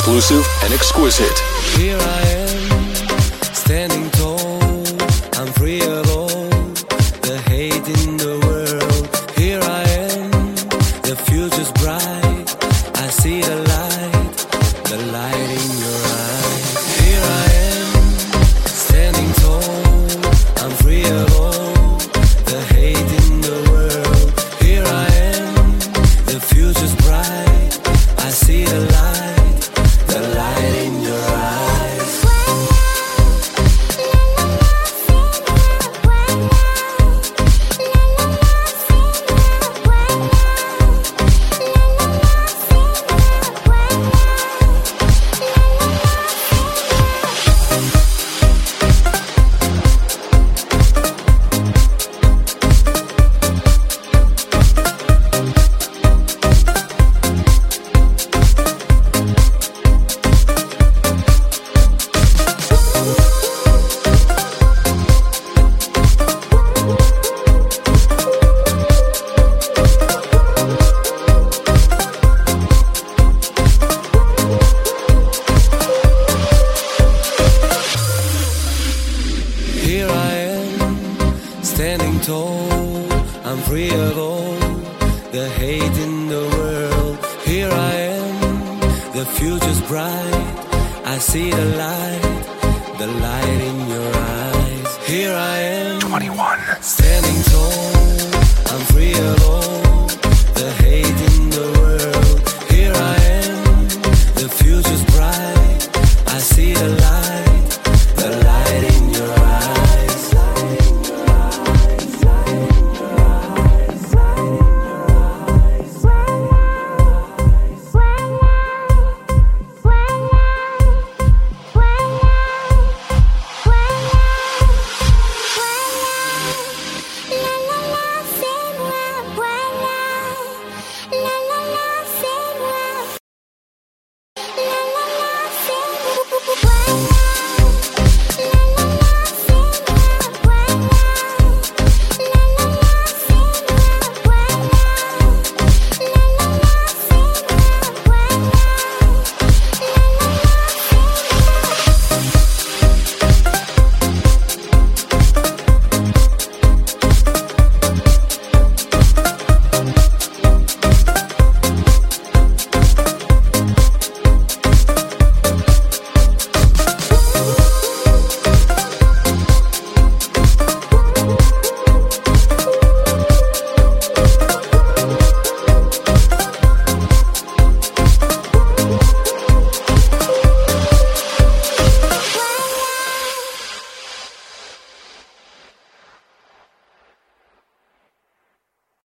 exclusive and exquisite. Here I am, standing tall, I'm free of all the hate in the world. Here I am, the future's bright, I see the light in your eyes. Here I am, standing tall, I'm free of all the hate in the world. Here I am, the future's bright, I see the light in your eyes. Here I am, standing tall, I'm free of all the hate in the world. Here I am, the future's bright, I see the light in your eyes. Here I am, 21.